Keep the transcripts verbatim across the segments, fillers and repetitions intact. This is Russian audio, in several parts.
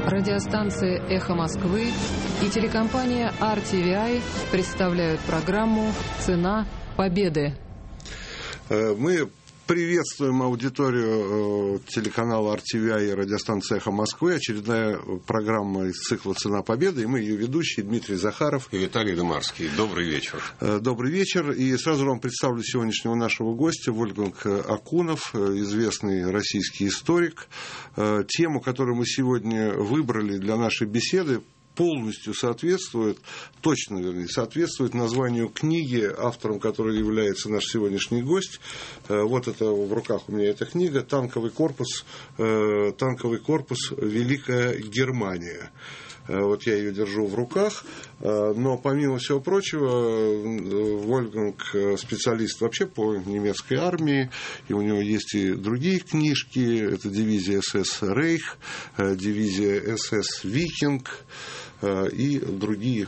Радиостанция «Эхо Москвы» и телекомпания ар ти ви ай представляют программу «Цена победы». Мы приветствуем аудиторию телеканала ар ти ви ай и радиостанции «Эхо Москвы». Очередная программа из цикла «Цена победы». И мы ее ведущие Дмитрий Захаров и Виталий Думарский. Добрый вечер. Добрый вечер. И сразу вам представлю сегодняшнего нашего гостя, Вольфганг Акунов, известный российский историк. Тему, которую мы сегодня выбрали для нашей беседы, полностью соответствует, точно, вернее, соответствует названию книги, автором которой является наш сегодняшний гость. Вот это в руках у меня эта книга «Танковый корпус, танковый корпус Великая Германия». Вот я ее держу в руках, но помимо всего прочего, Вольфганг специалист вообще по немецкой армии, и у него есть и другие книжки, это дивизия эс эс «Рейх», дивизия эс эс «Викинг» и другие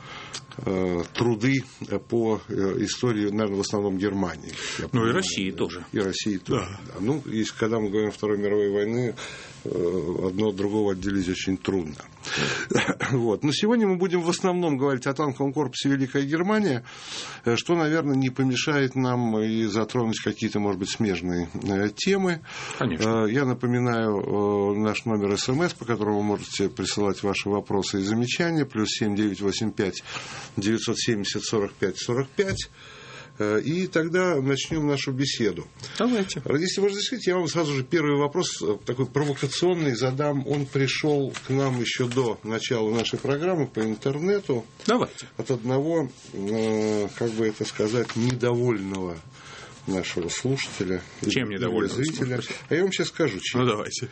труды по истории, наверное, в основном Германии. Ну и России тоже. И России тоже. Да. Ну, если, когда мы говорим о Второй мировой войне, одно от другого отделить очень трудно. Вот. Но сегодня мы будем в основном говорить о танковом корпусе Великая Германия, что, наверное, не помешает нам и затронуть какие-то, может быть, смежные темы. Конечно. Я напоминаю наш номер СМС, по которому вы можете присылать ваши вопросы и замечания, плюс семь девятьсот восемьдесят пять девятьсот семьдесят сорок пять сорок пять. И тогда начнем нашу беседу. Давайте. Если вы разрешите, я вам сразу же первый вопрос, такой провокационный, задам. Он пришел к нам еще до начала нашей программы по интернету. Давайте. От одного, как бы это сказать, недовольного нашего слушателя. Чем недовольного? Зрителя. А я вам сейчас скажу, чем. Ну, давайте.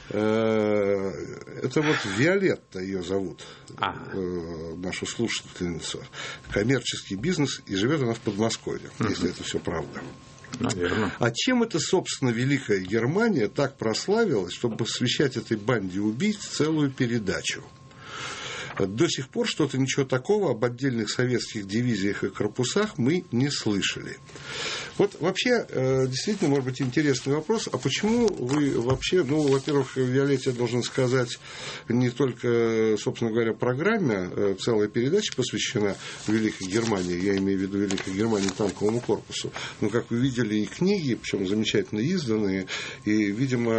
Это вот Виолетта ее зовут, ага. нашу слушательницу. Коммерческий бизнес, и живет она в Подмосковье, uh-huh. если это все правда. Наверное. А чем это, собственно, Великая Германия так прославилась, чтобы посвящать этой банде убийц целую передачу? До сих пор что-то, ничего такого об отдельных советских дивизиях и корпусах мы не слышали. Вот вообще, действительно, может быть, интересный вопрос. А почему вы вообще, ну, во-первых, Виолетте должен сказать, не только, собственно говоря, программе, целая передача посвящена Великой Германии, я имею в виду Великой Германии танковому корпусу, но, как вы видели, и книги, причем замечательно изданные, и, видимо,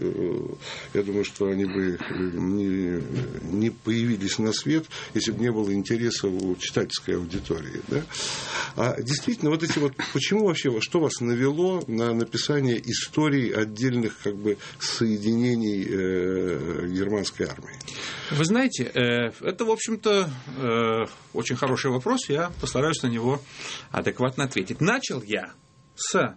я думаю, что они бы не, не появились на свет, если бы не было интереса у читательской аудитории. Да? А действительно, вот эти вот, почему вообще, что вас навело на написание историй отдельных как бы соединений э, германской армии? Вы знаете, э, это, в общем-то, э, очень хороший вопрос, я постараюсь на него адекватно ответить. Начал я с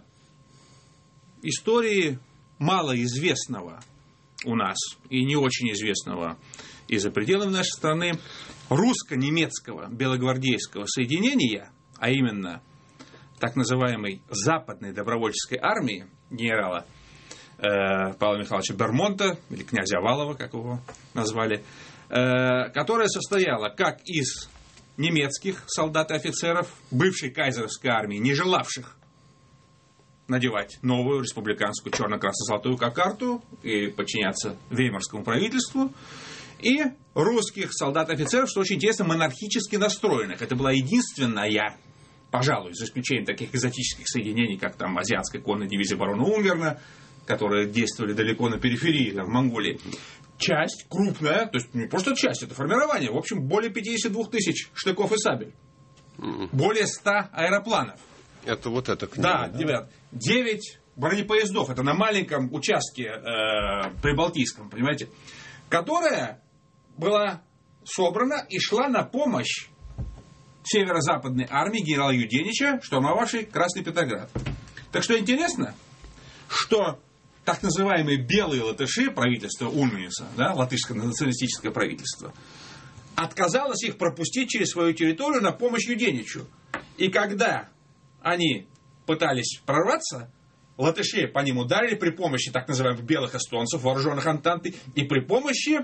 истории малоизвестного у нас и не очень известного и за пределами нашей страны русско-немецкого белогвардейского соединения, а именно так называемой Западной добровольческой армии генерала э, Павла Михайловича Бермонта, или князя Валова, как его назвали, э, которая состояла как из немецких солдат и офицеров бывшей кайзеровской армии, не желавших надевать новую республиканскую черно-красно-золотую кокарту и подчиняться веймарскому правительству, и русских солдат и офицеров, что очень интересно, монархически настроенных. Это была единственная, пожалуй, за исключением таких экзотических соединений, как там азиатская конная дивизия барона Унгерна, которые действовали далеко на периферии, там, в Монголии. Часть крупная, то есть не просто часть, это формирование, в общем, более пятьдесят два тысяч штыков и сабель. Mm. Более ста аэропланов. Это вот эта книга. Да, да? девять бронепоездов, это на маленьком участке э, прибалтийском, понимаете, которая была собрана и шла на помощь северо-западной армии генерала Юденича, штурмовавшей Красный Петроград. Так что интересно, что так называемые белые латыши, правительство Ульманиуса, да, латышское националистическое правительство, отказалось их пропустить через свою территорию на помощь Юденичу. И когда они пытались прорваться, латыши по ним ударили при помощи так называемых белых эстонцев, вооруженных Антанты, и при помощи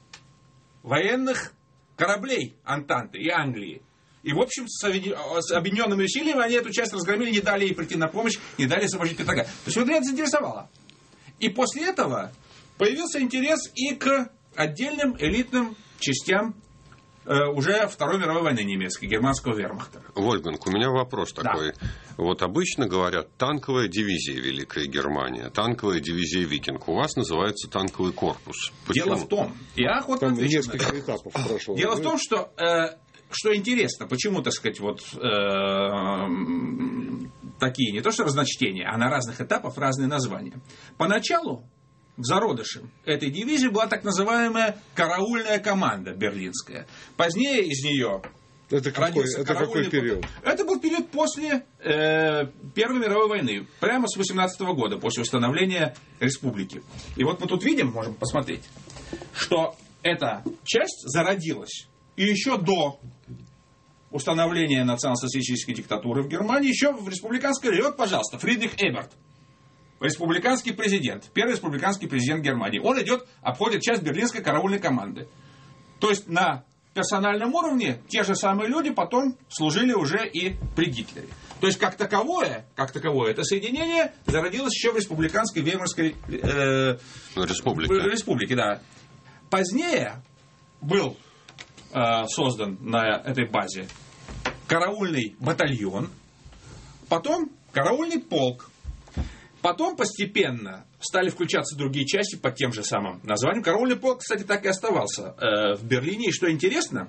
военных кораблей Антанты и Англии. И, в общем, с объединенными усилиями они эту часть разгромили, не дали ей прийти на помощь, не дали освободить Петроград. То есть, вот меня это заинтересовало. И после этого появился интерес и к отдельным элитным частям уже Второй мировой войны немецкой, германского вермахта. Вольфганг, у меня вопрос такой. Да. Вот обычно говорят танковая дивизия Великая Германия, танковая дивизия Викинг. У вас называется танковый корпус. Почему? Дело в том, я охотно Там отвечу. несколько этапов прошло. Дело в том, что, э, что интересно, почему, так сказать, вот э, такие не то что разночтения, а на разных этапах разные названия. Поначалу в зародыше этой дивизии была так называемая караульная команда берлинская. Позднее из нее это какой, это какой период? Это был период после э, Первой мировой войны, прямо с восемнадцатого года, после установления республики. И вот мы тут видим, можем посмотреть, что эта часть зародилась и еще до установления национал-социалистической диктатуры в Германии, еще в республиканской... Вот, пожалуйста, Фридрих Эберт. Республиканский президент, первый республиканский президент Германии. Он идет, обходит часть берлинской караульной команды. То есть на персональном уровне те же самые люди потом служили уже и при Гитлере. То есть как таковое, как таковое это соединение зародилось еще в республиканской Веймарской э, республике. республике. Да. Позднее был э, создан на этой базе караульный батальон, потом караульный полк. Потом постепенно стали включаться другие части под тем же самым названием. Караульный полк, кстати, так и оставался э, в Берлине. И что интересно,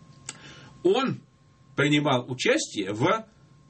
он принимал участие в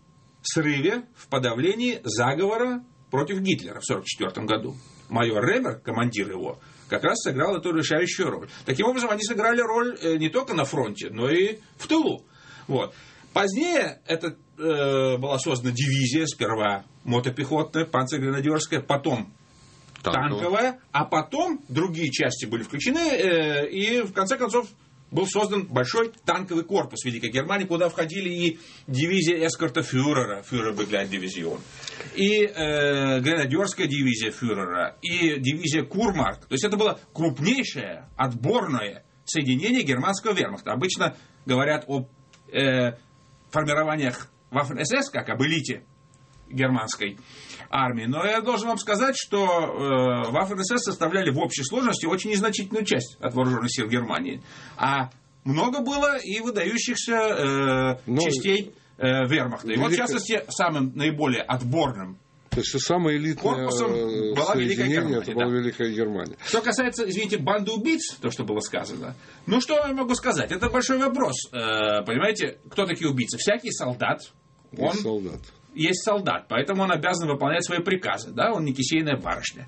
срыве, в подавлении заговора против Гитлера в сорок четвёртом году. Майор Ремер, командир его, как раз сыграл эту решающую роль. Таким образом, они сыграли роль э, не только на фронте, но и в тылу. Вот. Позднее это э, была создана дивизия, сперва мотопехотная, панцергренадерская, потом танковая, танковая, а потом другие части были включены, э, и в конце концов был создан большой танковый корпус Великой Германии, куда входили и дивизия эскорта фюрера, фюрер-беглeit-дивизион, и э, гренадерская дивизия фюрера, и дивизия Курмарк. То есть это было крупнейшее отборное соединение германского вермахта. Обычно говорят о э, формированиях Waffen-эс эс, как об элите германской армии. Но я должен вам сказать, что э, Waffen-эс эс составляли в общей сложности очень незначительную часть от вооруженных сил Германии. А много было и выдающихся э, Но... частей э, вермахта. И Великая... вот, в частности, самым наиболее отборным, то есть самое элитное соединение, это была да. Великая Германия. Что касается, извините, банды убийц, то, что было сказано, ну, что я могу сказать? Это большой вопрос. Э, понимаете, кто такие убийцы? Всякий солдат. Он есть солдат. Есть солдат, поэтому он обязан выполнять свои приказы. Да? Он не кисейная барышня.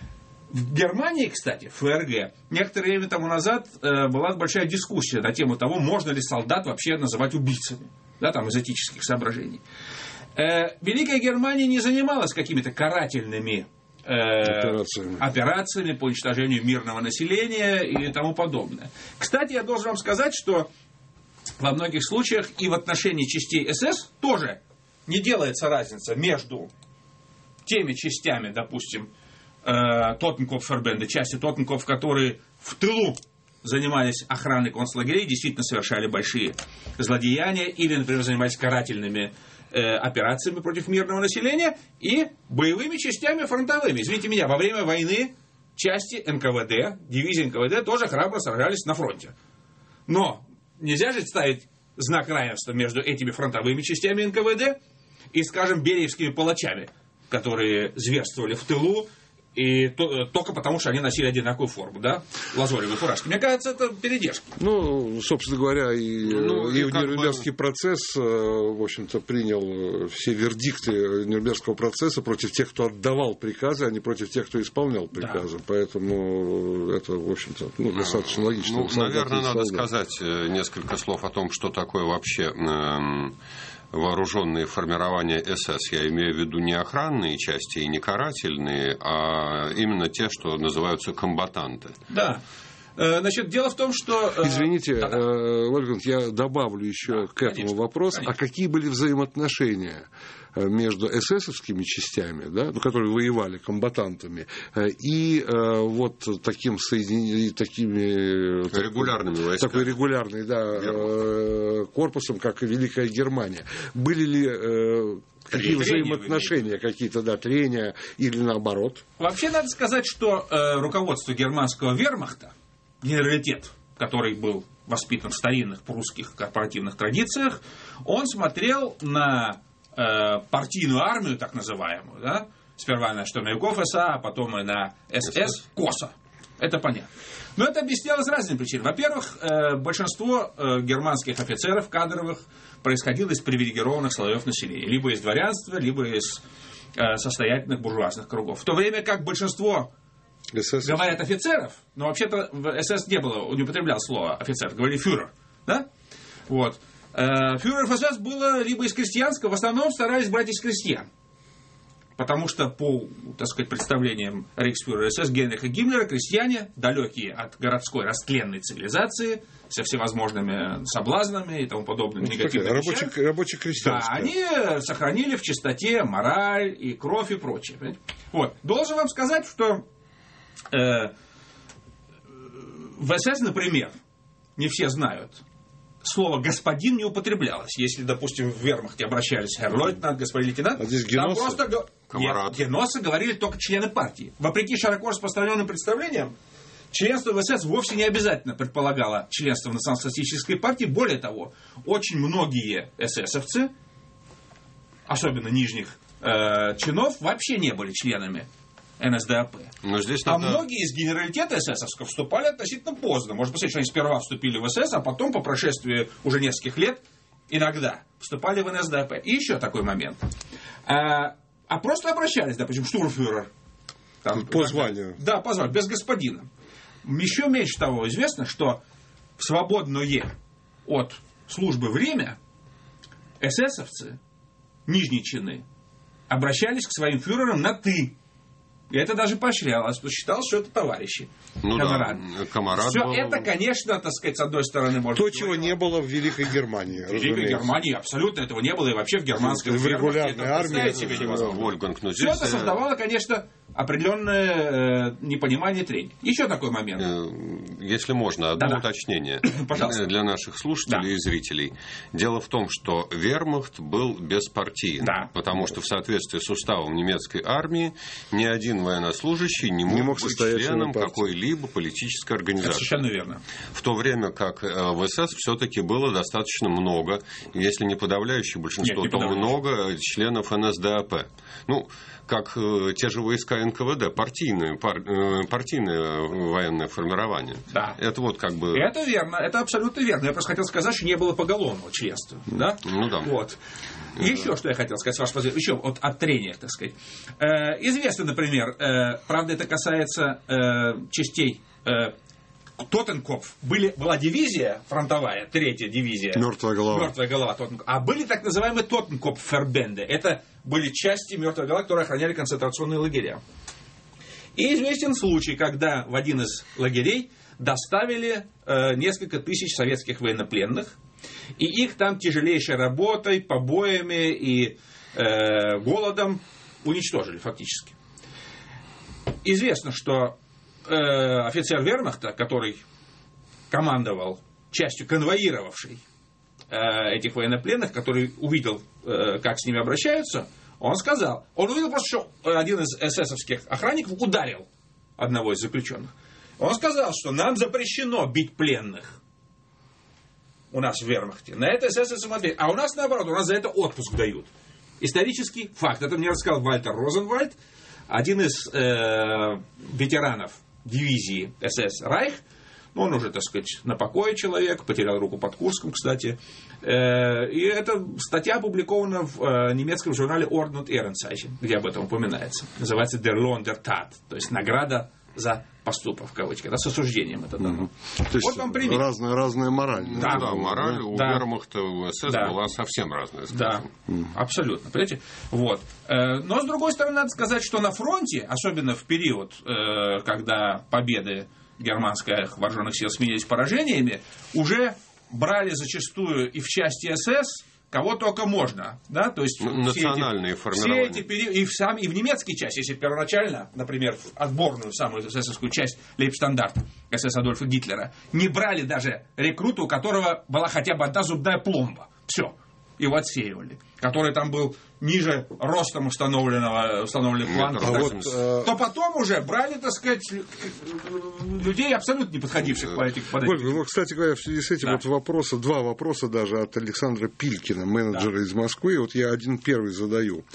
В Германии, кстати, в ФРГ, некоторое время тому назад э, была большая дискуссия на тему того, можно ли солдат вообще называть убийцами. Да, там, из этических соображений. Великая Германия не занималась какими-то карательными э, операциями. операциями по уничтожению мирного населения и тому подобное. Кстати, я должен вам сказать, что во многих случаях и в отношении частей эс эс тоже не делается разница между теми частями, допустим, э, Totenkopfverbände, части Totenkopf, которые в тылу занимались охраной концлагерей, действительно совершали большие злодеяния, или, например, занимались карательными операциями против мирного населения, и боевыми частями фронтовыми. Извините меня, во время войны части эн ка вэ дэ, дивизии эн ка вэ дэ тоже храбро сражались на фронте. Но нельзя же ставить знак равенства между этими фронтовыми частями эн ка вэ дэ и, скажем, бериевскими палачами, которые зверствовали в тылу, и то, только потому, что они носили одинаковую форму, да, лазоревые фуражки. Мне кажется, это передержки. Ну, собственно говоря, и, ну, и, и Нюрнбергский бы... процесс, в общем-то, принял все вердикты Нюрнбергского процесса против тех, кто отдавал приказы, а не против тех, кто исполнял приказы. Да. Поэтому это, в общем-то, ну, достаточно логично. Ну, наверное, надо сказать несколько слов о том, что такое вообще... Эм... вооруженные формирования эс эс, я имею в виду не охранные части и не карательные, а именно те, что называются комбатанты. Да. Значит, дело в том, что... Извините, да. Вольфганг, я добавлю еще да, к этому конечно, вопрос. Конечно. А какие были взаимоотношения между эсэсовскими частями, да, ну, которые воевали комбатантами, и э, вот таким соединением, такими регулярными войсками, такой регулярный, да, э, корпусом, как и Великая Германия? Были ли э, какие взаимоотношения, какие-то, да, трения или наоборот? Вообще надо сказать, что э, руководство германского вермахта генералитет, который был воспитан в старинных прусских корпоративных традициях, он смотрел на э, партийную армию, так называемую, да, сперва на штурмовиков СА, а потом и на СС, косо. Это понятно. Но это объяснялось разными причинами. Во-первых, э, большинство э, германских офицеров кадровых происходило из привилегированных слоев населения. Либо из дворянства, либо из э, состоятельных буржуазных кругов. В то время как большинство эс эс говорят офицеров, но вообще-то в СС не было, не употреблял слово офицер, говорили фюрер. Да? Вот. Э, фюреров СС было либо из крестьянского, в основном старались брать из крестьян. Потому что по, так сказать, представлениям рейхсфюрера СС Генриха Гиммлера, крестьяне, далекие от городской растленной цивилизации, со всевозможными соблазнами и тому подобными негативными вещами, рабоче-крестьянские. Да, они сохранили в чистоте мораль и кровь и прочее. Понимаете? Вот. Должен вам сказать, что э, в СС, например, не все знают, слово «господин» не употреблялось. Если, допустим, в вермахте обращались «херр-лейтенант», «господин лейтенант», а здесь там просто Нет, геносы говорили только члены партии. Вопреки широко распространенным представлениям, членство в СС вовсе не обязательно предполагало членство в национал-социалистической партии. Более того, очень многие эсэсовцы, особенно нижних э, чинов, вообще не были членами эн эс дэ а пэ. Но здесь надо... А многие из генералитета эсэсовского вступали относительно поздно. Можно посмотреть, что они сперва вступили в СС, а потом, по прошествии уже нескольких лет, иногда вступали в эн эс дэ а пэ. И еще такой момент. А, а просто обращались, допустим, штурмфюрер. Там, по званию. Да, по званию, без господина. Еще меньше того известно, что в свободное от службы время эсэсовцы, нижние чины, обращались к своим фюрерам на «ты». И это даже поощрялось, что считалось, что это товарищи. Ну камарады. Да, камарад Все был... это, конечно, так сказать, с одной стороны, может то, чего не было в Великой Германии. В Великой разумеется. Германии абсолютно этого не было, и вообще в германской в регулярной армии себе невозможно. Вольганг, ну, Все это создавало, конечно, определенное э, непонимание, трение. Еще такой момент. Если можно, одно Да-да. уточнение Пожалуйста. Для наших слушателей да. и зрителей. Дело в том, что вермахт был беспартиен, да. потому что в соответствии с уставом немецкой армии ни один военнослужащий не мог, не мог быть членом какой-либо политической организации. Это совершенно верно. В то время как в СС все-таки было достаточно много, если не подавляющее большинство, Нет, не то подавляющее. много членов эн эс дэ а пэ. Ну, как э, те же войска эн ка вэ дэ, партийные, пар, э, партийное военное формирование. Да. Это вот как бы... Это верно, это абсолютно верно. Я просто хотел сказать, что не было поголовного членства. Да? Ну да. Вот. Еще что я хотел сказать, с вашего позволения, еще вот от трения, так сказать. Э, известно, например, э, правда, это касается э, частей э, Тоттенкопф. Были, была дивизия фронтовая, третья дивизия. Мертвая голова. Мертвая голова Тоттенкопф. А были так называемые Тоттенкопф-фербенды. Это были части мертвой головы, которые охраняли концентрационные лагеря. И известен случай, когда в один из лагерей доставили э, несколько тысяч советских военнопленных, и их там тяжелейшей работой, побоями и э, голодом уничтожили фактически. Известно, что э, офицер вермахта, который командовал частью конвоировавшей э, этих военнопленных, который увидел, э, как с ними обращаются, он сказал, он увидел просто, что один из эсэсовских охранников ударил одного из заключенных. Он сказал, что нам запрещено бить пленных у нас в вермахте. На это эсэсовцы смотрели. А у нас наоборот, у нас за это отпуск дают. Исторический факт. Это мне рассказал Вальтер Розенвальд, один из э, ветеранов дивизии эс эс Райх. Ну, он уже, так сказать, на покое человек, потерял руку под Курском, кстати. Э, и эта статья опубликована в э, немецком журнале Orden und Ehrenzeichen, где об этом упоминается. Называется Der Lohn der Tat, то есть награда за поступок, в кавычках, да, с осуждением это дано. Mm-hmm. То есть вот вам пример. Разная, разная мораль. Да, да, мораль у да. вермахта, у эс эс да. была совсем разная. Да, mm-hmm. абсолютно. Понимаете? Вот. Но, с другой стороны, надо сказать, что на фронте, особенно в период, когда победы германских вооруженных сил сменились поражениями, уже брали зачастую и в части эс эс кого только можно, да, то есть национальные все эти, все эти периоды, и в, сам, и в немецкой части, если первоначально, например, в отборную самую эсэсовскую часть Лейбштандарт эс эс Адольфа Гитлера, не брали даже рекрута, у которого была хотя бы одна зубная пломба, все, его отсеивали, который там был ниже ростом установленного, установленных планок, а вот, то потом уже брали, так сказать, людей абсолютно не подходивших по этим Ольга, ну, кстати говоря, в связи с этим да. вот вопросы, два вопроса даже от Александра Пилькина, менеджера да. из Москвы. Вот я один первый задаю.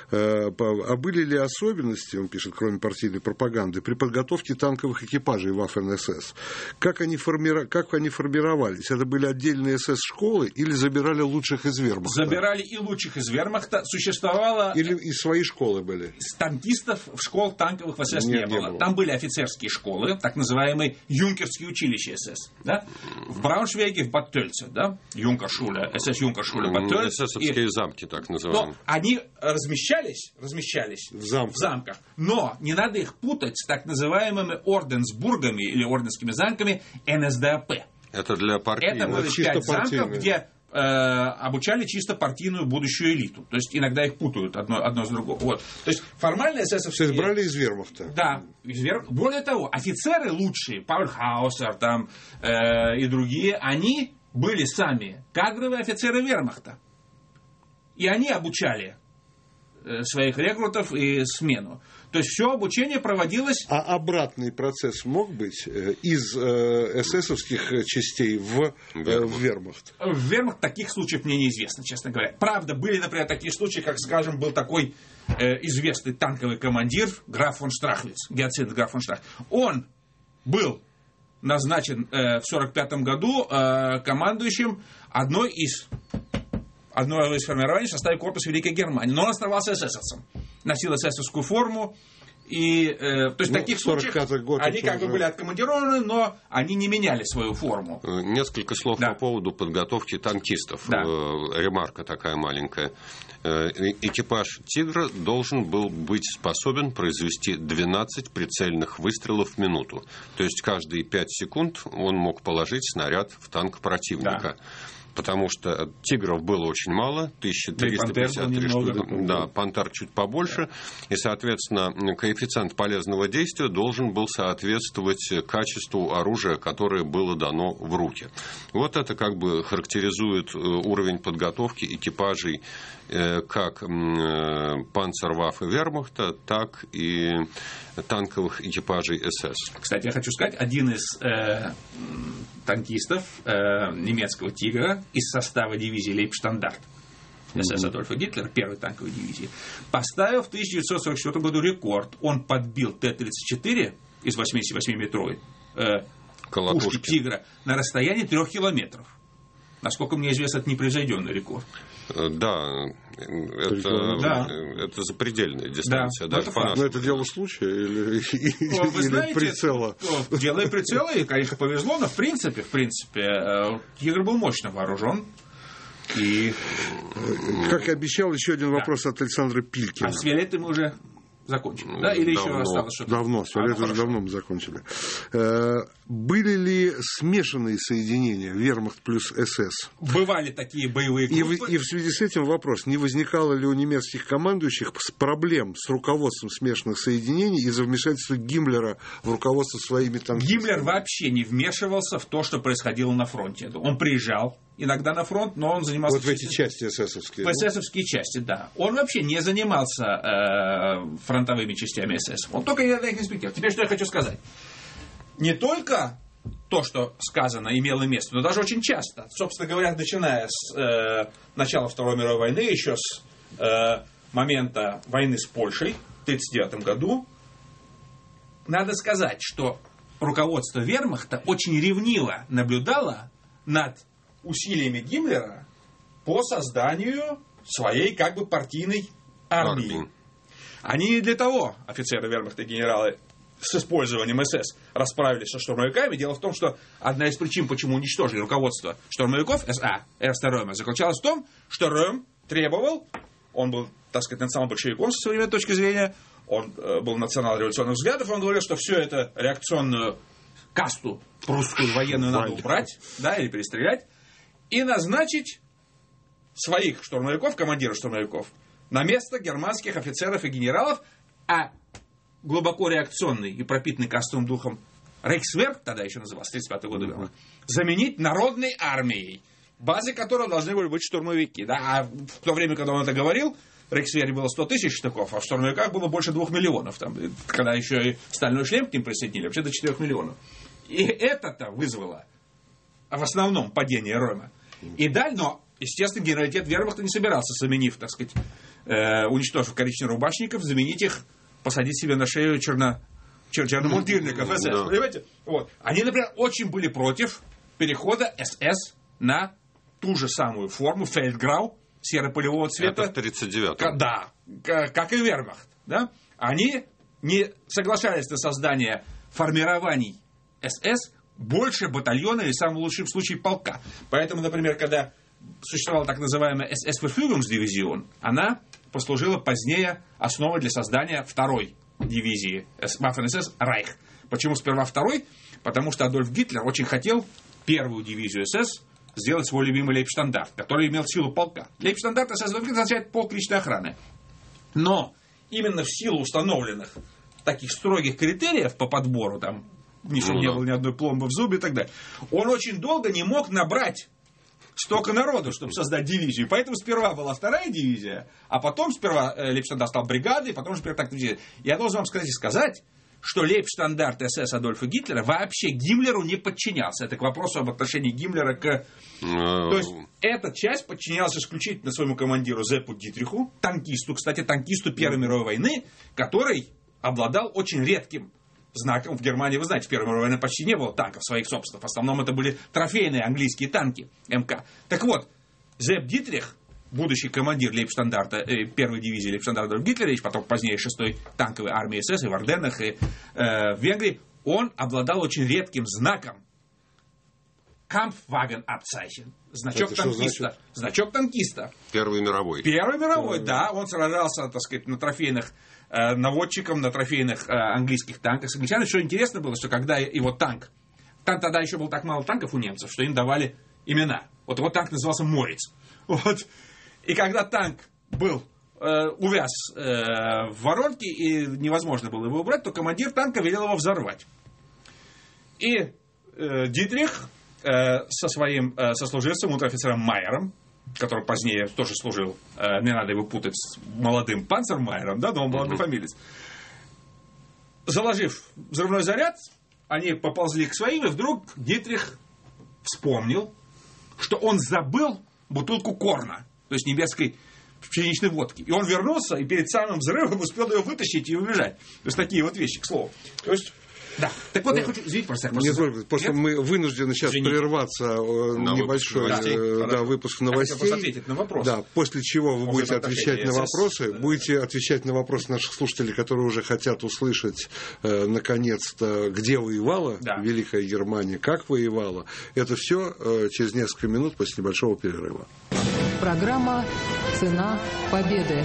А были ли особенности, он пишет, кроме партийной пропаганды, при подготовке танковых экипажей Waffen-эс эс? Как они, формира... как они формировались? Это были отдельные эс эс-школы или забирали лучших из вермахта? Забирали и лучших из вермахта. Существовало... Или и свои школы были? Танкистов в школ танковых в эс эс не, не, было. не было. Там были офицерские школы, так называемые юнкерские училища эс эс. Да? В Брауншвейге, в Баттельце, да? Юнкершуле, эс эс-юнкершуле Баттельце. эсэсовские и... замки, так называемые. Но они размещались, размещались в, зам... в замках. Но не надо их путать с так называемыми орденсбургами или орденскими замками эн эс дэ а пэ. Это для партийных. Это были пять замков, где э, обучали чисто партийную будущую элиту. То есть иногда их путают одно, одно с другим. Вот. То есть формально эсэсовские... То есть брали из вермахта. Да. Из вер... Более того, офицеры лучшие, Паульхаусер там, э, и другие, они были сами кадровые офицеры вермахта. И они обучали э, своих рекрутов и смену. То есть все обучение проводилось... А обратный процесс мог быть из э, эсэсовских частей в, э, в вермахт? В вермахт таких случаев мне неизвестно, честно говоря. Правда, были, например, такие случаи, как, скажем, был такой э, известный танковый командир граф фон Штрахвиц, Гиацинт граф фон Штрахвиц. Он был назначен э, в сорок пятом году э, командующим одной из... одно из формирований в составе корпуса Великой Германии. Но он оставался эсэсовцем. Носил эсэсовскую форму. И, э, то есть ну, в таких случаях год, они как бы уже... были откомандированы, но они не меняли свою форму. Несколько слов да. по поводу подготовки танкистов. Да. Ремарка такая маленькая. Экипаж «Тигра» должен был быть способен произвести двенадцать прицельных выстрелов в минуту. То есть каждые пять секунд он мог положить снаряд в танк противника. Да. Потому что «Тигров» было очень мало, тысяча триста пятьдесят три штуки. Да, «Пантер» чуть побольше. И, соответственно, коэффициент полезного действия должен был соответствовать качеству оружия, которое было дано в руки. Вот это как бы характеризует уровень подготовки экипажей как панцерваффе вермахта, так и танковых экипажей эс эс. Кстати, я хочу сказать, один из э, танкистов э, немецкого «Тигра» из состава дивизии Лейбштандарт эс эс Адольфа Гитлера, первой танковой дивизии, поставил в тысяча девятьсот сорок четвёртом году рекорд. Он подбил Т тридцать четыре из восьмидесятивосьмиметровой э, пушки «Тигра» на расстоянии трех километров. Насколько мне известно, это непревзойденный рекорд. Да, это, да. это запредельная дистанция. Да, даже это, Но это дело случая или, ну, вы или знаете, прицела? Дело и прицела, и, конечно, повезло, но в принципе, в принципе, «Тигр» был мощно вооружен. И... Как и обещал, еще один вопрос да. от Александра Пилькина. А с Виолеттой мы уже закончили, да? Или давно. Еще осталось что-то? Давно, с Виолеттой уже давно мы закончили. Были ли смешанные соединения вермахт плюс эс эс? Бывали такие боевые группы. И в, и в связи с этим вопрос, не возникало ли у немецких командующих проблем с руководством смешанных соединений из-за вмешательства Гиммлера в руководство своими танкистами? Гиммлер вообще не вмешивался в то, что происходило на фронте. Он приезжал иногда на фронт, но он занимался... Вот в эти части эсэсовские. В эсэсовские части, да. Он вообще не занимался э, фронтовыми частями эс эс. Он только иногда их инспектировал. Теперь что я хочу сказать. Не только то, что сказано, имело место, но даже очень часто. Собственно говоря, начиная с э, начала Второй мировой войны, еще с э, момента войны с Польшей в тысяча девятьсот тридцать девятом году, надо сказать, что руководство вермахта очень ревниво наблюдало над усилиями Гиммлера по созданию своей как бы партийной армии. Они не для того, офицеры вермахта и генералы, с использованием эс эс расправились со штурмовиками. Дело в том, что одна из причин, почему уничтожили руководство штурмовиков эс а, Эрста Рёма, заключалась в том, что Рём требовал, он был, так сказать, национал-большевиком со современной точки зрения, он э, был национал-революционных взглядов, он говорил, что все это реакционную касту прусскую военную надо убрать, да, или перестрелять, и назначить своих штурмовиков, командиров штурмовиков, на место германских офицеров и генералов, а глубоко реакционный и пропитанный кастовым духом Рейхсвер, тогда еще назывался, тридцать пятого года, uh-huh. заменить народной армией, базой которой должны были быть штурмовики. Да? А в то время, когда он это говорил, в Рейхсвере было сто тысяч штыков, а в штурмовиках было больше двух миллионов. Там, когда еще и стальной шлем к ним присоединили, вообще до четырёх миллионов. И это-то вызвало в основном падение Ройма. И далее, но, естественно, генералитет вермахта не собирался, заменив, так сказать, э, уничтожив коричнево-рубашников, заменить их, посадить себе на шею черно, чер, черномундирников эс эс. Да. Понимаете? Вот. Они, например, очень были против перехода эс эс на ту же самую форму, фельдграу, серо-полевого цвета. Это в тридцать девятом. Да, как и вермахт. Да? Они не соглашались на создание формирований эс эс больше батальона или, в самом лучшем случае, полка. Поэтому, например, когда существовала так называемая эс эс-Verfügungsdivision, она послужила позднее основой для создания второй дивизии Waffen-эс эс «Райх». Почему сперва второй? Потому что Адольф Гитлер очень хотел первую дивизию эс эс сделать свой любимый лейбштандарт, который имел силу полка. Лейбштандарт эс эс означает полк личной охраны. Но именно в силу установленных таких строгих критериев по подбору, там, ни, ну, не да. было ни одной пломбы в зубе и так далее, он очень долго не мог набрать столько народу, чтобы создать дивизию. Поэтому сперва была вторая дивизия, а потом сперва э, лейбштандарт стал бригадой, потом сперва так дивизия. Я должен вам сказать, сказать, что лейбштандарт эс эс Адольфа Гитлера вообще Гиммлеру не подчинялся. Это к вопросу об отношении Гиммлера к... No. То есть, эта часть подчинялась исключительно своему командиру Зеппу Дитриху, танкисту, кстати, танкисту Первой мировой войны, который обладал очень редким знаком. В Германии, вы знаете, в Первой мировой войне почти не было танков своих собственных. В основном это были трофейные английские танки эм ка. Так вот, Зепп Дитрих, будущий командир лейбштандарта, э, первой дивизии лейбштандарта Адольф Гитлерович, потом позднее шестой танковой армии эс эс и в Арденнах, и э, в Венгрии, он обладал очень редким знаком Kampfwagenabzeichen. Значок это танкиста. Значок танкиста. Первый мировой. Первый мировой, да. Он сражался, так сказать, на трофейных э, наводчиком, на трофейных э, английских танках. С англичанами, что интересно было, что когда его танк, там тогда еще было так мало танков у немцев, что им давали имена. Вот его танк назывался Морец. Вот. И когда танк был э, увяз э, в воронке и невозможно было его убрать, то командир танка велел его взорвать. И э, Дитрих э, со своим э, сослуживцем, унтер-офицером Майером, который позднее тоже служил, э, не надо его путать с молодым Панцермайером, да, но он молодой фамилиец, заложив взрывной заряд, они поползли к своим, и вдруг Дитрих вспомнил, что он забыл бутылку Корна, то есть немецкой пшеничной водки. И он вернулся, и перед самым взрывом успел ее вытащить и убежать. То есть такие вот вещи, к слову. То есть, да. Так вот, я хочу... Извините, просто... Не только, просто мы вынуждены сейчас Извините. прерваться на небольшой выпуск, да, выпуск новостей. Ответить на вопросы. Да, после чего вы Может, будете отвечать на вопросы. Да. Будете отвечать на вопросы наших слушателей, которые уже хотят услышать, э, наконец-то, где воевала да. Великая Германия, как воевала. Это все э, через несколько минут после небольшого перерыва. Программа «Цена победы».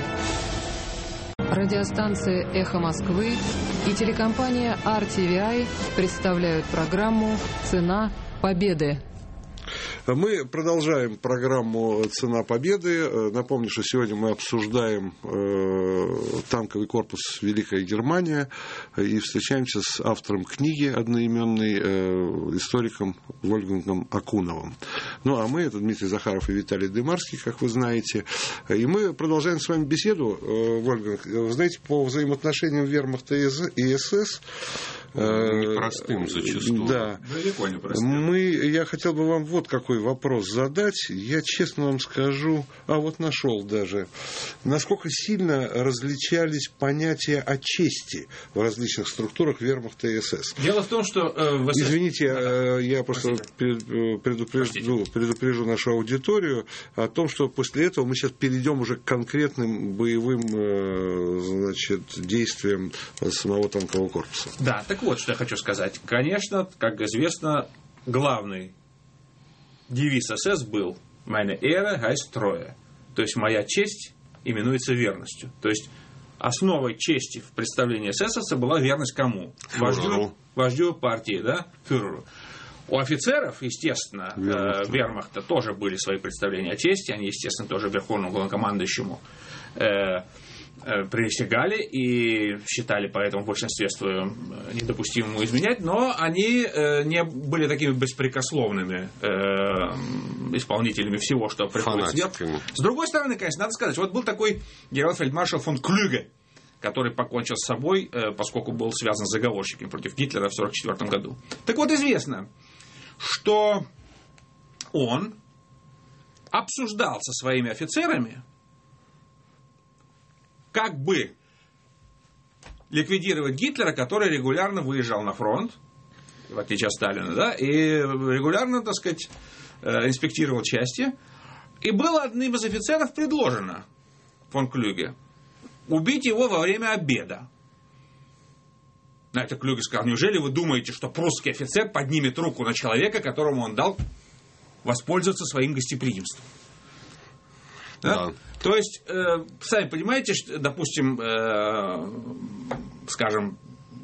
Радиостанция «Эхо Москвы» и телекомпания ар ти ви ай представляют программу «Цена победы». Мы продолжаем программу «Цена победы». Напомню, что сегодня мы обсуждаем э, танковый корпус «Великая Германия» и встречаемся с автором книги одноименной, э, историком Вольфгангом Акуновым. Ну, а мы, это Дмитрий Захаров и Виталий Дымарский, как вы знаете. И мы продолжаем с вами беседу, э, Вольфганг. Вы знаете, по взаимоотношениям вермахта и эс эс, непростым зачастую. Да. Далеко не простым. Мы, я хотел бы вам вот какой вопрос задать. Я честно вам скажу, а вот нашел даже, насколько сильно различались понятия о чести в различных структурах вермахта и эс эс. Дело в том, что... Э, в эс эс... Извините, э, я просто предупрежу, предупрежу нашу аудиторию о том, что после этого мы сейчас перейдем уже к конкретным боевым э, значит, действиям самого танкового корпуса. Да, так вот, что я хочу сказать. Конечно, как известно, главный девиз эс эс был «Meine Ehre heißt Treue». То есть «Моя честь именуется верностью». То есть основой чести в представлении эс эс была верность кому? Вождю, вождю партии, да? Фюреру. У офицеров, естественно, вермахта. Э, вермахта тоже были свои представления о чести. Они, естественно, тоже верховному главнокомандующему э, присягали и считали поэтому в большинстве своем недопустимым изменять, но они не были такими беспрекословными исполнителями всего, что приходится делать. С другой стороны, конечно, надо сказать, вот был такой генерал-фельдмаршал фон Клюге, который покончил с собой, поскольку был связан с заговорщиками против Гитлера в сорок четвёртом году. Так вот, известно, что он обсуждал со своими офицерами, как бы ликвидировать Гитлера, который регулярно выезжал на фронт, в отличие от Сталина, да, и регулярно, так сказать, инспектировал части. И было одним из офицеров предложено фон Клюге убить его во время обеда. На это Клюге сказал: неужели вы думаете, что прусский офицер поднимет руку на человека, которому он дал воспользоваться своим гостеприимством? Да? Да. То есть, э, сами понимаете, что, допустим, э, скажем,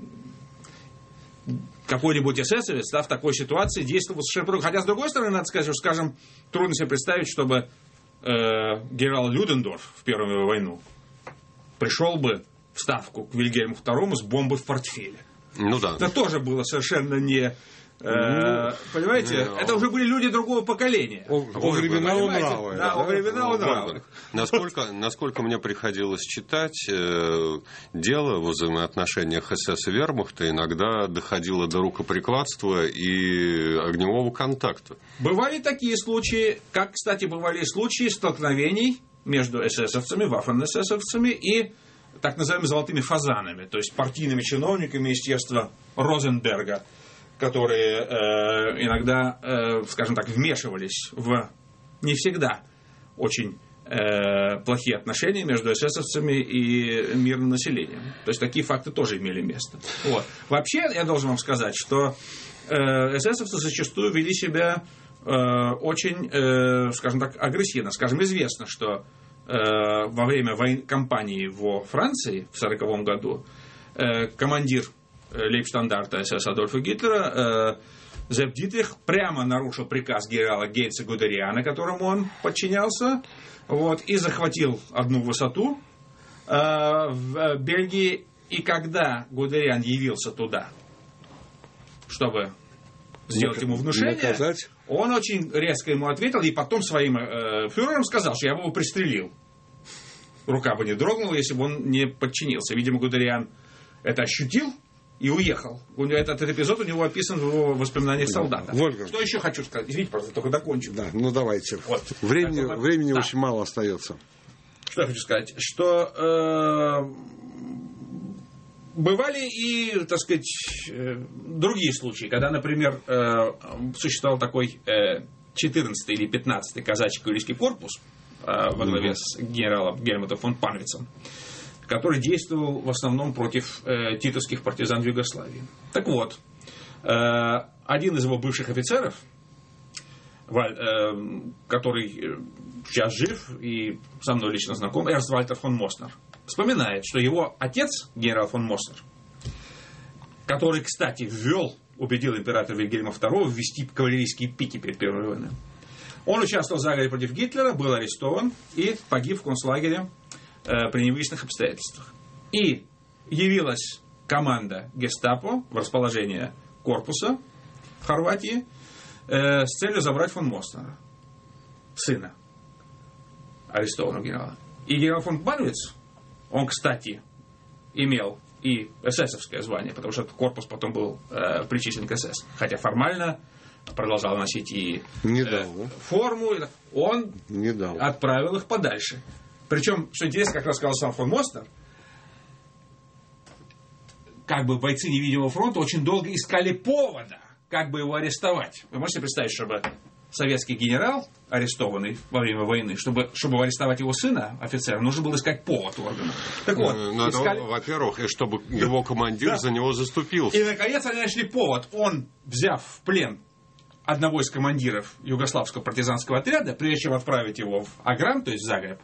какой-нибудь эсэсовец, да, в такой ситуации действовал совершенно по-другому. Хотя, с другой стороны, надо сказать, что, скажем, трудно себе представить, чтобы э, генерал Людендорф в Первую мировую войну пришел бы в Ставку к Вильгельму второму с бомбой в портфеле. Ну да. Это тоже было совершенно не... Э, понимаете, ну, это уже были люди другого поколения. О, о времена унравы. Да, о времена унравы. Насколько, насколько мне приходилось читать, э, дело в взаимоотношениях эс эс и вермахта иногда доходило до рукоприкладства и огневого контакта. Бывали такие случаи, как, кстати, бывали случаи столкновений между эсэсовцами, ваффен-эсэсовцами и так называемыми золотыми фазанами, то есть партийными чиновниками министерства Розенберга, которые э, иногда, э, скажем так, вмешивались в не всегда очень э, плохие отношения между эсэсовцами и мирным населением. То есть такие факты тоже имели место. Вот. Вообще, я должен вам сказать, что э, эсэсовцы зачастую вели себя э, очень, э, скажем так, агрессивно. Скажем, известно, что э, во время войн... кампании во Франции в сороковом году э, командир лейбштандарта эс эс Адольфа Гитлера, э, Зепп Дитрих прямо нарушил приказ генерала Гейнца Гудериана, которому он подчинялся, вот, и захватил одну высоту э, в Бельгии. И когда Гудериан явился туда, чтобы сделать ему внушение, наказать, он очень резко ему ответил, и потом своим э, фюрерам сказал, что я бы его пристрелил. Рука бы не дрогнула, если бы он не подчинился. Видимо, Гудериан это ощутил и уехал. Этот, этот эпизод у него описан в его воспоминаниях солдата. Вольфганг. Что еще хочу сказать? Извините, просто только докончу. Да, ну давайте. Вот. Времени, так, времени да. очень мало остается. Что я хочу сказать? Что э, бывали и, так сказать, э, другие случаи, когда, например, э, существовал такой э, четырнадцатый или пятнадцатый казачий кавалерийский корпус э, во главе с генералом Гельмутом фон Панвицем, который действовал в основном против э, титовских партизан в Югославии. Так вот, э, один из его бывших офицеров, Валь, э, который сейчас жив и со мной лично знаком, Эрнст Вальтер фон Моснер, вспоминает, что его отец, генерал фон Моснер, который, кстати, ввел, убедил императора Вильгельма второго ввести кавалерийские пики перед Первой войной, он участвовал в заговоре против Гитлера, был арестован и погиб в концлагере при невыясненных обстоятельствах. И явилась команда гестапо в расположение корпуса в Хорватии э, с целью забрать фон Моснера, сына арестованного генерала. И генерал фон Панвиц, он, кстати, имел и эсэсовское звание, потому что этот корпус потом был э, причислен к эс эс. Хотя формально продолжал носить и не э, дал, да? форму. Он не дал. Отправил их подальше. Причем, что интересно, как рассказал сам фон Моснер, как бы бойцы невидимого фронта очень долго искали повода, как бы его арестовать. Вы можете представить, чтобы советский генерал, арестованный во время войны, чтобы, чтобы арестовать его сына, офицера, нужно было искать повод у органов. Так вот, ну, искали... во-первых, и чтобы его командир да. за него заступился. И, наконец, они нашли повод. Он, взяв в плен одного из командиров югославского партизанского отряда, прежде чем отправить его в Аграм, то есть в Загреб,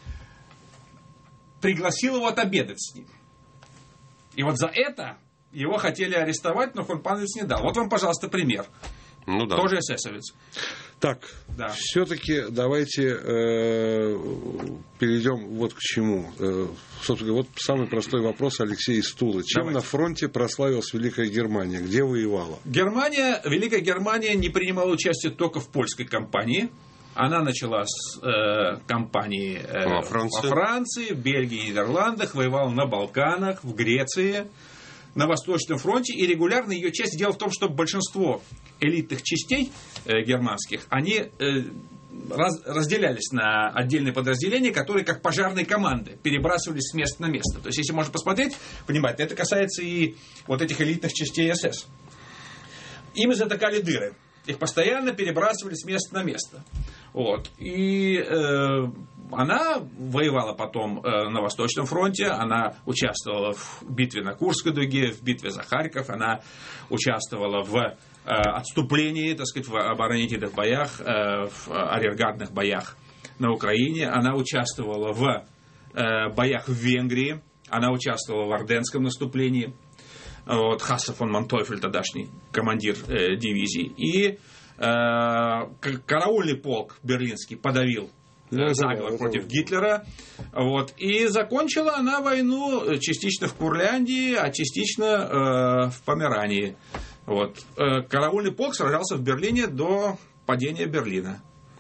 пригласил его отобедать с ним. И вот за это его хотели арестовать, но фон Панвиц не дал. Вот вам, пожалуйста, пример. Ну да. Тоже эсэсовец. Так, Да. все-таки давайте э, перейдем вот к чему. Э, собственно, вот самый простой вопрос Алексея из Тулы. Чем Давайте. на фронте прославилась Великая Германия? Где воевала? Германия, Великая Германия не принимала участие только в польской кампании. Она начала с э, кампании э, Во Франции. во Франции, в Бельгии и Нидерландах, воевала на Балканах, в Греции, на Восточном фронте. И регулярно ее часть, дело в том, что большинство элитных частей э, германских, они э, раз, разделялись на отдельные подразделения, которые как пожарные команды перебрасывались с места на место. То есть, если можно посмотреть, понимаете, это касается и вот этих элитных частей эс эс. Ими затыкали дыры. Их постоянно перебрасывали с места на место. Вот. И э, она воевала потом э, на Восточном фронте, она участвовала в битве на Курской дуге, в битве за Харьков, она участвовала в э, отступлении, так сказать, в оборонительных боях, э, в арьергардных боях на Украине, она участвовала в э, боях в Венгрии, она участвовала в Орденском наступлении. Вот, Хассе фон Мантойфель, тогдашний командир э, дивизии. И э, караульный полк берлинский подавил э, заговор да, против да. Гитлера. Вот, и закончила она войну частично в Курляндии, а частично э, в Померании. Вот. Э, караульный полк сражался в Берлине до падения Берлина.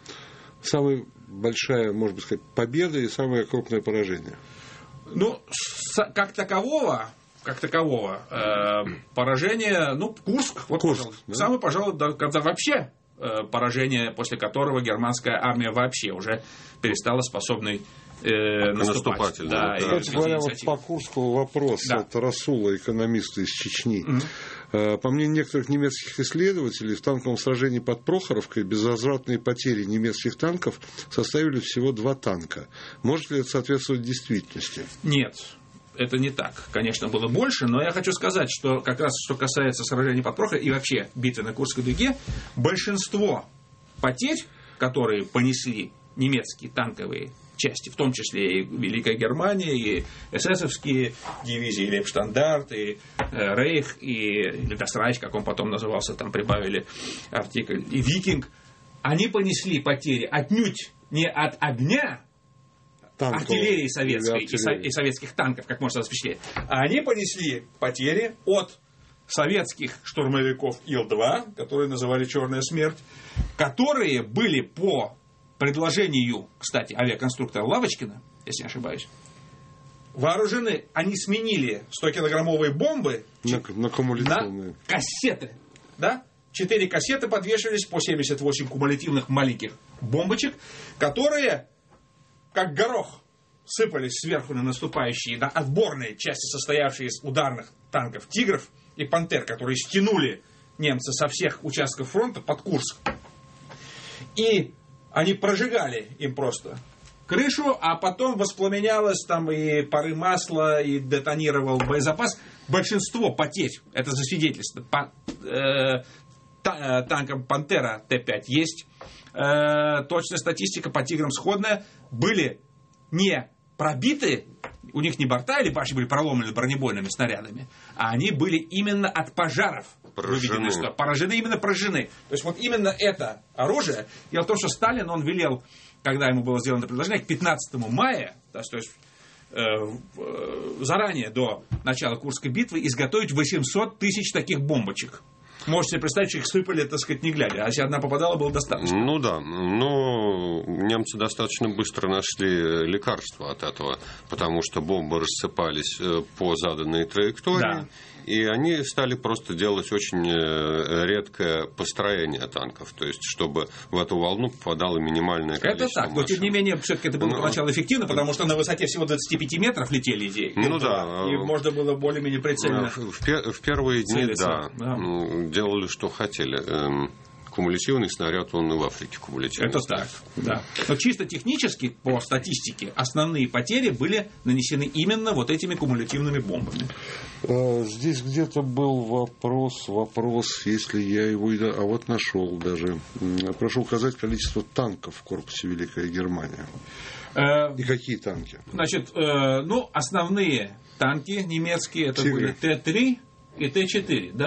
Самая большая, может быть, сказать, победа и самое крупное поражение. Ну, с, как такового... как такового э, поражение, ну, Курск, вот, Курск, пожалуй, да? самое, пожалуй, да, когда вообще э, поражение, после которого германская армия вообще уже перестала способной э, наступать. Наступательной, Да, да. и Кстати говоря, вот инициативы. по Курску вопрос Да. от Расула, экономиста из Чечни. Мгм. Э, По мнению некоторых немецких исследователей, в танковом сражении под Прохоровкой безвозвратные потери немецких танков составили всего два танка. Может ли это соответствовать действительности? Нет. Это не так. Конечно, было больше, но я хочу сказать, что как раз что касается сражений под Прохоровкой и вообще битвы на Курской дуге, большинство потерь, которые понесли немецкие танковые части, в том числе и Великая Германия, и эсэсовские дивизии, Лейбштандарт, и э, Рейх, и Гастраич, как он потом назывался, там прибавили артикль, и Викинг, они понесли потери отнюдь не от огня, Танкового. артиллерии советской Или и, со- артиллерии. и советских танков, как можно впечатлить. А они понесли потери от советских штурмовиков Ил два, которые называли «Черная смерть», которые были по предложению, кстати, авиаконструктора Лавочкина, если не ошибаюсь, вооружены, они сменили сто-килограммовые бомбы На, на кумуляционные. на кассеты. Да? Четыре кассеты подвешивались по семьдесят восемь кумулятивных маленьких бомбочек, которые, как горох, сыпались сверху на наступающие, на отборные части, состоявшие из ударных танков «Тигров» и «Пантер», которые стянули немцы со всех участков фронта под Курск. И они прожигали им просто крышу, а потом воспламенялось там и пары масла, и детонировал боезапас. Большинство потерь, это засвидетельствует, по э, та, э, танкам «Пантера» Т пять есть. Э, точная статистика по «Тиграм» сходная. Были не пробиты, у них не борта или башни были проломлены бронебойными снарядами, а они были именно от пожаров. Поражены. Что поражены, именно поражены. То есть вот именно это оружие. Дело в том, что Сталин, он велел, когда ему было сделано предложение, к пятнадцатому мая, то есть э, э, заранее до начала Курской битвы, изготовить восемьсот тысяч таких бомбочек. Можете себе представить, что их сыпали, так сказать, не глядя. А если одна попадала, было достаточно. Ну да, но немцы достаточно быстро нашли лекарство от этого, потому что бомбы рассыпались по заданной траектории, Да. и они стали просто делать очень редкое построение танков, то есть чтобы в эту волну попадало минимальное количество Это так, но машин. тем не менее, все-таки это было Ну, поначалу эффективно, потому что на высоте всего двадцати пяти метров летели идеи. Ну да. И можно было более-менее прицельно. В, в пе- в первые дни, Целиться, да, да. ну, делали, что хотели. Эм, Кумулятивный снаряд, он и в Африке кумулятивный. Это так, да. Но чисто технически, по статистике, основные потери были нанесены именно вот этими кумулятивными бомбами. Здесь где-то был вопрос, вопрос, если я его... и- А вот нашел даже. Прошу указать количество танков в корпусе Великая Германия. Э, И какие танки? Значит, э, ну, основные танки немецкие, это Тигры. были Т три и Т четыре, да.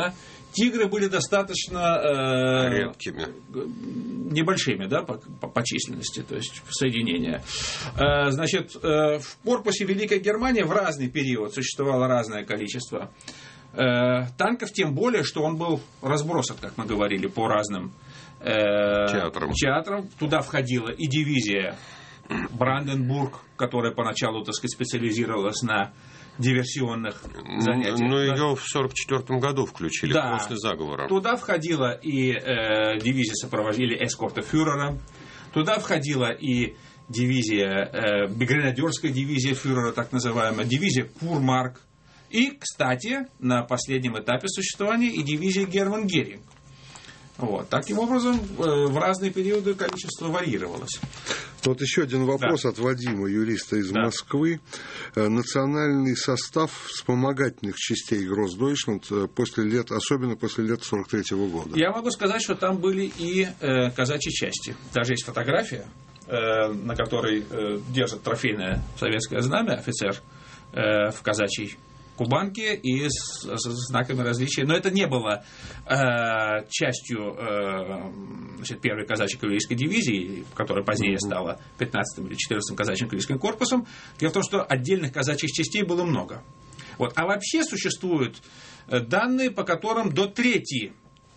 Тигры были достаточно э, редкими, небольшими, да, по, по, по численности, то есть соединения. Э, значит, э, в корпусе Великой Германии в разный период существовало разное количество э, танков, тем более, что он был разбросан, как мы говорили, по разным э, театрам. театрам. Туда входила и дивизия Бранденбург, которая поначалу, так сказать, специализировалась на диверсионных занятиях. Но да. ее в сорок четвертом году включили, да. После заговора. Туда входила и э, дивизия сопровождения эскорта фюрера, туда входила и дивизия, э, гренадерская дивизия фюрера, так называемая, дивизия Курмарк, и, кстати, на последнем этапе существования и дивизия Герман Геринг. Вот. Таким образом, в разные периоды количество варьировалось. Вот еще один вопрос, да, от Вадима, юриста из, да, Москвы. Национальный состав вспомогательных частей Гроссдойчланд после лет, особенно после лет сорок третьего года. Я могу сказать, что там были и э, казачьи части. Даже есть фотография, э, на которой э, держит трофейное советское знамя офицер э, в казачьей кубанке и с, с знаками различия. Но это не было э, частью э, значит, первой казачьей кавалерийской дивизии, которая позднее стала пятнадцатым или четырнадцатым казачьим кавалерийским корпусом. Дело в том, что отдельных казачьих частей было много. Вот. А вообще существуют данные, по которым до трети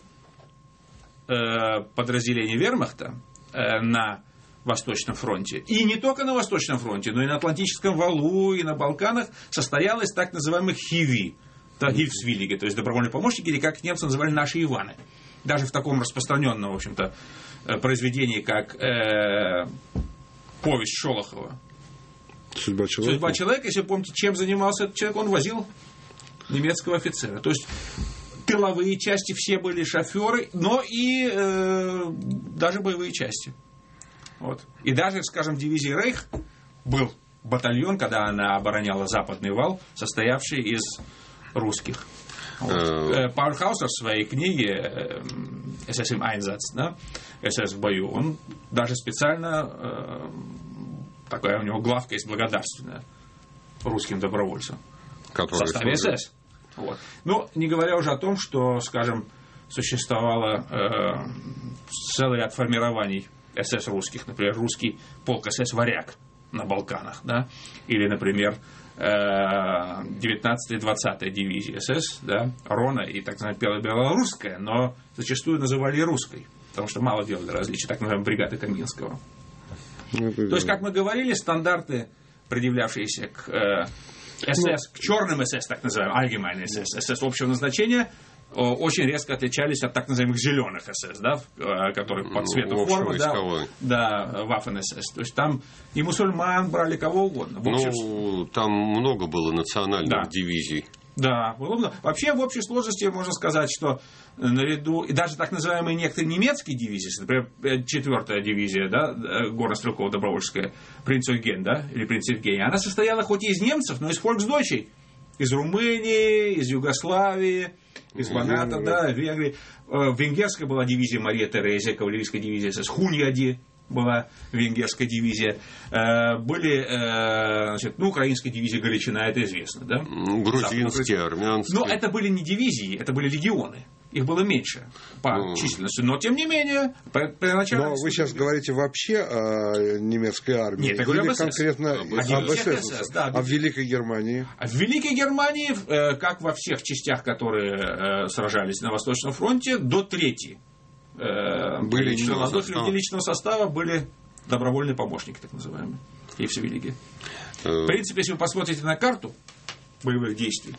э, подразделений вермахта э, на Восточном фронте. И не только на Восточном фронте, но и на Атлантическом валу, и на Балканах состоял из так называемых хиви, гильфсвиллиги, то есть добровольные помощники, или как немцы называли наши Иваны. Даже в таком распространенном, в общем-то, произведении, как э, повесть Шолохова «Судьба человека». «Судьба человека», если вы помните, чем занимался этот человек, он возил немецкого офицера. То есть тыловые части все были шоферы, но и э, даже боевые части. Вот. И даже, скажем, в дивизии Рейх был батальон, когда она обороняла Западный вал, состоявший из русских. Вот. Паульхаусер в своей книге «эс эс im Einsatz», да, «эс эс в бою», он даже специально, такая у него главка есть благодарственная русским добровольцам в составе эс эс. Вот. Ну, не говоря уже о том, что, скажем, существовало э, целый ряд формирований эс эс русских, например, русский полк эс эс «Варяг» на Балканах, да, или, например, девятнадцатая и двадцатая дивизии эс эс, да, Рона и так называемая белорусская, но зачастую называли русской, потому что мало делали различия, так называемой бригады Каминского. Ну, то есть, как мы говорили, стандарты, предъявлявшиеся к э, эс эс, к черным эс эс, так называемым, allgemeine эс эс, эс эс общего назначения, очень резко отличались от так называемых зеленых эс эс, да, которые по цвету ну, формы, да, да, Waffen эс эс. То есть там и мусульман брали кого угодно. Ну, общем... там много было национальных да. дивизий. Да, было много. Вообще, в общей сложности можно сказать, что наряду, и даже так называемые некоторые немецкие дивизии, например, четвертая дивизия, да, горно-стрелково-добровольческая, принц Eugen, да, или принц Евгений, она состояла хоть и из немцев, но и из фольксдойчей, из Румынии, из Югославии, из Баната, да, Венгрии. Венгерская была дивизия Мария Терезия, кавалерийская дивизия эс эс Хуньяди была венгерская дивизия. Были, значит, ну, украинская дивизия Галичина, это известно, да? Грузинские, армянские. Но это были не дивизии, это были легионы. Их было меньше по ну, численности. Но, тем не менее, первоначально... Но вы сейчас говорите вообще о немецкой армии. Нет, я говорю об эс эс. Конкретно об эс эс. эс эс, да. А в Великой Германии? А в Великой Германии, как во всех частях, которые сражались на Восточном фронте, до трети были личного состава. личного состава были добровольные помощники, так называемые, и все великие. В принципе, если вы посмотрите на карту боевых действий,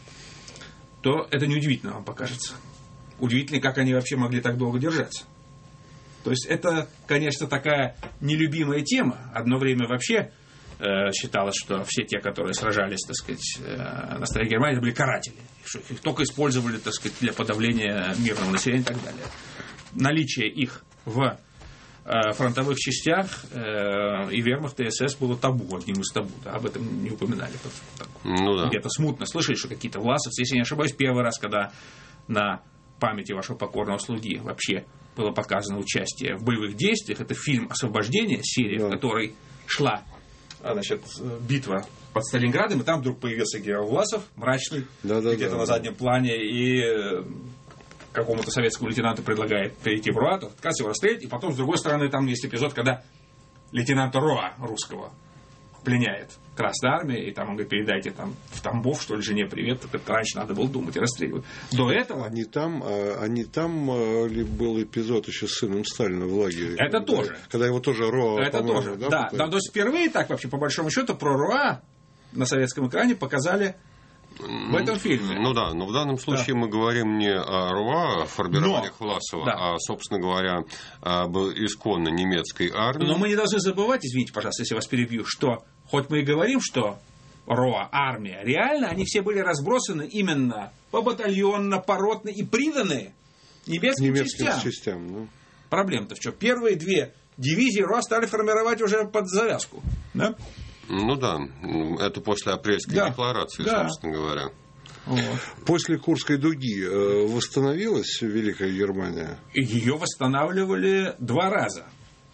то это неудивительно вам покажется. Удивительно, как они вообще могли так долго держаться. То есть это, конечно, такая нелюбимая тема. Одно время вообще э, считалось, что все те, которые сражались, так сказать, э, на стороне Германии, это были каратели. Что их только использовали, так сказать, для подавления мирного населения и так далее. Наличие их в э, фронтовых частях э, и вермахта, и эс эс было табу, одним из табу. Да, об этом не упоминали. Ну, да. Где-то смутно слышали, что какие-то власовцы, если не ошибаюсь, первый раз, когда на памяти вашего покорного слуги вообще было показано участие в боевых действиях, это фильм «Освобождение», серия, да. в которой шла, значит, битва под Сталинградом, и там вдруг появился генерал Власов, мрачный, да, да, где-то да, на да. заднем плане, и какому-то советскому лейтенанту предлагает перейти в РОА, то отказ его расстрелять, и потом, с другой стороны, там есть эпизод, когда лейтенанта РОА русского пленяет Красная Армия, и там он говорит, передайте там в Тамбов, что ли, жене привет, так это раньше надо было думать и расстреливать. До этого... Они там, они там ли был эпизод еще с сыном Сталина в лагере? Это когда, тоже. Когда его тоже РОА, Это тоже, да. да. Там, то есть впервые так вообще, по большому счету, про РОА на советском экране показали в этом фильме. Ну да, но в данном случае да. мы говорим не о РОА, о формированиях но, Власова, да. а, собственно говоря, об исконно немецкой армии. Но мы не должны забывать, извините, пожалуйста, если вас перебью, что хоть мы и говорим, что РОА, армия, реально они все были разбросаны именно по батальонно, поротно и приданы немецким, немецким частям. частям ну. Проблема-то в чем? Первые две дивизии РОА стали формировать уже под завязку. Да? Ну да, это после апрельской да. декларации, да. собственно говоря. Вот. После Курской дуги восстановилась Великая Германия? Ее восстанавливали два раза.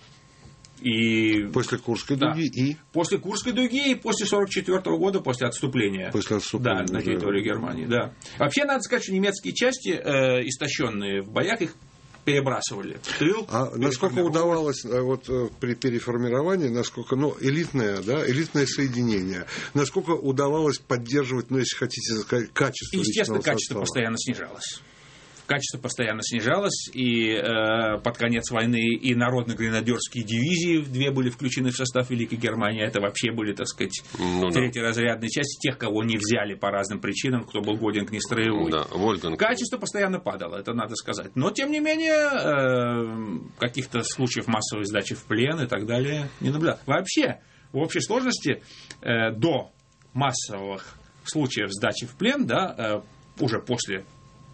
И... После Курской да. дуги и? После Курской дуги и после сорок четвёртого года, после отступления. После отступления. Да, на территории да. Германии, да. Вообще, надо сказать, что немецкие части, э, истощенные в боях, их перебрасывали в тыл. А насколько удавалось вот, при переформировании, насколько, ну, элитное, да, элитное соединение, насколько удавалось поддерживать, ну, если хотите сказать, качество личного состава? Естественно, качество постоянно снижалось. Качество постоянно снижалось, и э, под конец войны и народно-гренадерские дивизии две были включены в состав Великой Германии. Это вообще были, так сказать, ну, да. третьеразрядные части тех, кого не взяли по разным причинам, кто был годен к нестроевой. Да, Вольганг. Качество постоянно падало, это надо сказать. Но, тем не менее, э, каких-то случаев массовой сдачи в плен и так далее не наблюдалось. Вообще, в общей сложности, э, до массовых случаев сдачи в плен, да, э, уже после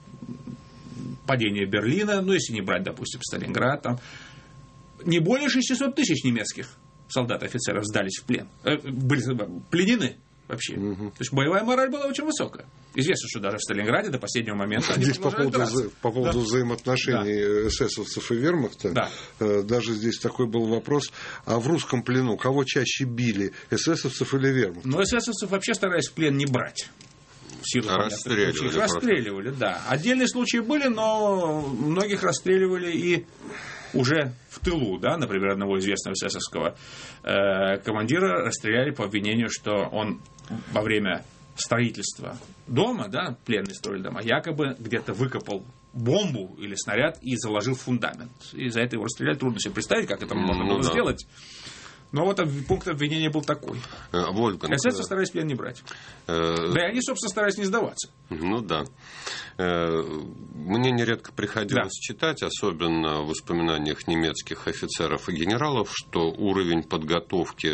падение Берлина, ну, если не брать, допустим, Сталинград, там, не более шестисот тысяч немецких солдат и офицеров сдались в плен, э, были пленены вообще. Угу. То есть боевая мораль была очень высокая. Известно, что даже в Сталинграде до последнего момента они здесь по поводу, за, по поводу да. взаимоотношений да. эсэсовцев и вермахта, да. э, даже здесь такой был вопрос, а в русском плену кого чаще били, эсэсовцев или вермахт? Ну, эсэсовцев вообще старались в плен не брать. В силу расстреливали. Расстреливали, да. Отдельные случаи были, но многих расстреливали и уже в тылу, да, например, одного известного эсэсовского э, командира расстреляли по обвинению, что он во время строительства дома, да, пленные строили дома, якобы где-то выкопал бомбу или снаряд и заложил фундамент. И за это его расстреляли. Трудно себе представить, как это можно ну, было да. сделать. Но вот пункт обвинения был такой. Вольганг. эсэсовцы старались плен не брать. Э... Да и они, собственно, старались не сдаваться. Ну да. Э... Мне нередко приходилось да. читать, особенно в воспоминаниях немецких офицеров и генералов, что уровень подготовки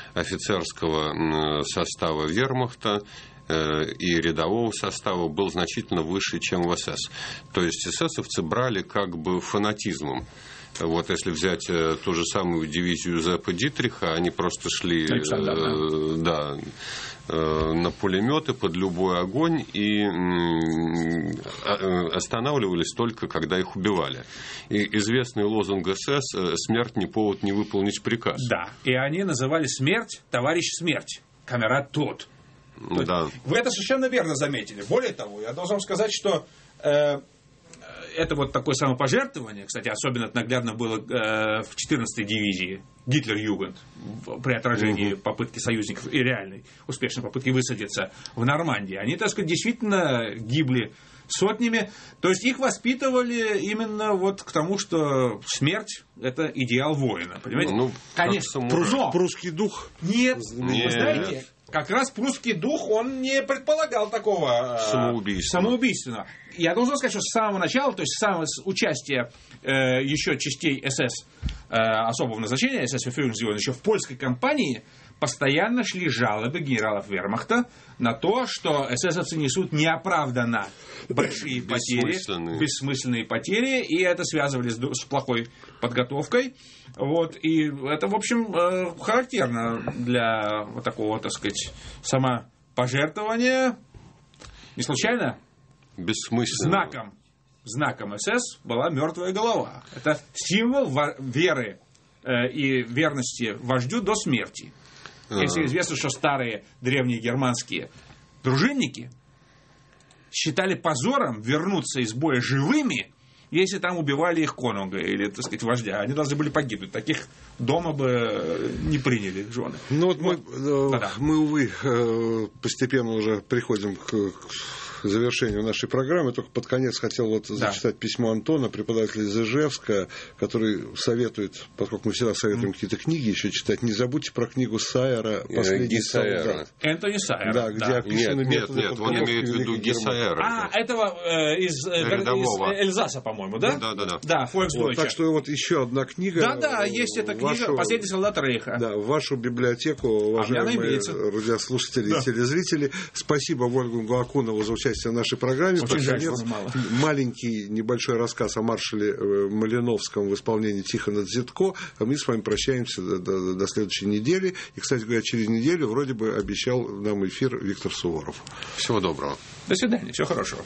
офицерского состава вермахта и рядового состава был значительно выше, чем в СС. То есть эсэсовцы брали как бы фанатизмом. Вот если взять э, ту же самую дивизию Зеппа Дитриха, они просто шли э, да, э, на пулеметы под любой огонь и э, останавливались только, когда их убивали. И известный лозунг СС «Смерть не повод не выполнить приказ». Да, и они называли смерть «Товарищ смерть», «Камерад тот». Да. Вы это совершенно верно заметили. Более того, я должен сказать, что... Э, это вот такое самопожертвование, кстати, особенно это наглядно было э, в четырнадцатой дивизии Гитлер-Югенд при отражении угу. попытки союзников и реальной успешной попытки высадиться в Нормандии. Они, так сказать, действительно гибли сотнями. То есть их воспитывали именно вот к тому, что смерть – это идеал воина. Понимаете? Ну, конечно. Прус, прусский дух? Нет. Нет. Вы знаете, как раз прусский дух, он не предполагал такого самоубийства. самоубийственного. Я должен сказать, что с самого начала, то есть с самого участия э, еще частей СС э, особого назначения, СС-Фюрердивизион, еще в польской кампании, постоянно шли жалобы генералов вермахта на то, что эсэсовцы несут неоправданно большие потери, бессмысленные. бессмысленные потери, и это связывали с, с плохой подготовкой. Вот, и это, в общем, э, характерно для вот такого, так сказать, самопожертвования. Не случайно? Бессмысленно. Знаком, знаком СС была мертвая голова. Это символ веры э, и верности вождю до смерти. А-а-а. Если известно, что старые древние германские дружинники считали позором вернуться из боя живыми, если там убивали их конунга или, так сказать, вождя. Они должны были погибнуть. Таких дома бы не приняли жены. Ну вот, вот. Мы, Да-да. мы, увы, постепенно уже приходим к завершению нашей программы. Только под конец хотел вот да. зачитать письмо Антона, преподавателя из Ижевска, который советует, поскольку мы всегда советуем mm. какие-то книги еще читать, не забудьте про книгу Сайера «Последний солдат». Энтони Сайер. Да, где да. описаны нет, методы нет, нет, он имеет в виду Гессайера. А, этого э, из, э, из Эльзаса, по-моему, да? Да, да, да. Да, Фольксдойче. Вот, так что вот еще одна книга. Да, да, есть эта книга вашу, «Последний солдат Рейха». Да, в вашу библиотеку, уважаемые а радиослушатели да. и телезрители. Спасибо Вольфгангу Акунову за участие в нашей программе. Очень жаль, что мало. Маленький небольшой рассказ о маршале Малиновском в исполнении Тихона Дзитко. А мы с вами прощаемся до, до, до следующей недели. И, кстати говоря, через неделю вроде бы обещал нам эфир Виктор Суворов. Всего доброго. До свидания. Всего хорошего.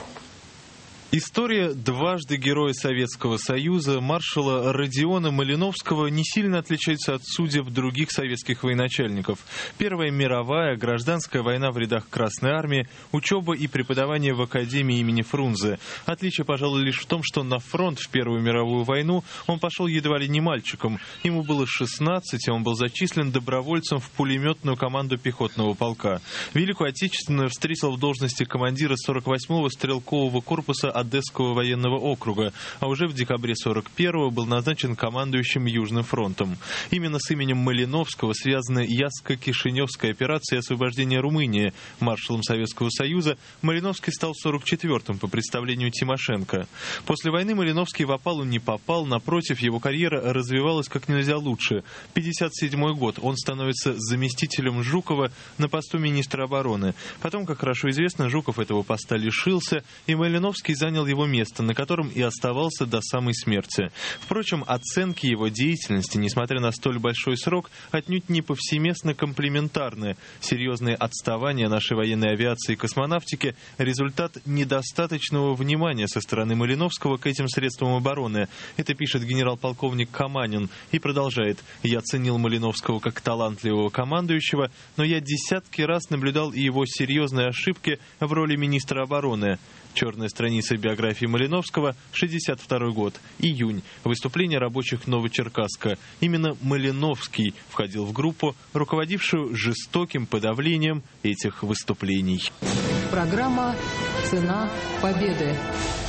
История дважды Героя Советского Союза маршала Родиона Малиновского не сильно отличается от судеб других советских военачальников. Первая мировая, гражданская война в рядах Красной Армии, учеба и преподавание в Академии имени Фрунзе. Отличие, пожалуй, лишь в том, что на фронт в Первую мировую войну он пошел едва ли не мальчиком. Ему было шестнадцать, и он был зачислен добровольцем в пулеметную команду пехотного полка. Великую Отечественную встретил в должности командира сорок восьмого стрелкового корпуса Одесского военного округа, а уже в декабре сорок первого был назначен командующим Южным фронтом. Именно с именем Малиновского связана Ясско-Кишиневская операция освобождения Румынии. Маршалом Советского Союза Малиновский стал в сорок четвёртом по представлению Тимошенко. После войны Малиновский в опалу не попал, напротив, его карьера развивалась как нельзя лучше. пятьдесят седьмой год, он становится заместителем Жукова на посту министра обороны. Потом, как хорошо известно, Жуков этого поста лишился, и Малиновский занял его место, на котором и оставался до самой смерти. Впрочем, оценки его деятельности, несмотря на столь большой срок, отнюдь не повсеместно комплиментарны. Серьезные отставания нашей военной авиации и космонавтики – результат недостаточного внимания со стороны Малиновского к этим средствам обороны. Это пишет генерал-полковник Каманин и продолжает. «Я ценил Малиновского как талантливого командующего, но я десятки раз наблюдал и его серьезные ошибки в роли министра обороны». Черная страница биографии Малиновского, шестьдесят второй год, июнь. Выступление рабочих Новочеркасска. Именно Малиновский входил в группу, руководившую жестоким подавлением этих выступлений. Программа «Цена победы».